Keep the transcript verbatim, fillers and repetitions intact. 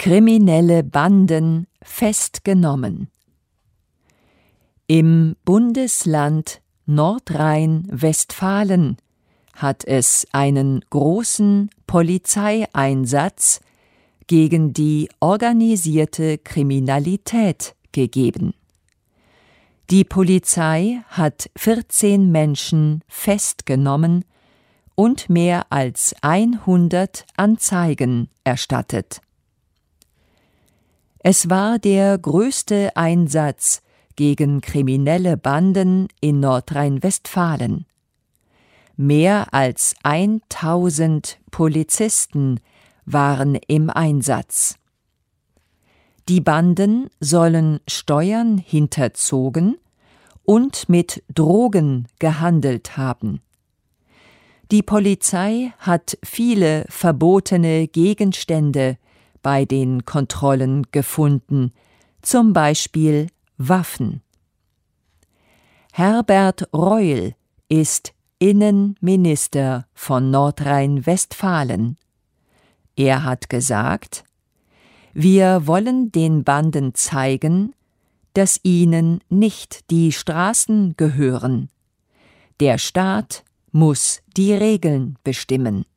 Kriminelle Banden festgenommen. Im Bundesland Nordrhein-Westfalen hat es einen großen Polizeieinsatz gegen die organisierte Kriminalität gegeben. Die Polizei hat vierzehn Menschen festgenommen und mehr als hundert Anzeigen erstattet. Es war der größte Einsatz gegen kriminelle Banden in Nordrhein-Westfalen. Mehr als tausend Polizisten waren im Einsatz. Die Banden sollen Steuern hinterzogen und mit Drogen gehandelt haben. Die Polizei hat viele verbotene Gegenstände bei den Kontrollen gefunden, zum Beispiel Waffen. Herbert Reul ist Innenminister von Nordrhein-Westfalen. Er hat gesagt: Wir wollen den Banden zeigen, dass ihnen nicht die Straßen gehören. Der Staat muss die Regeln bestimmen.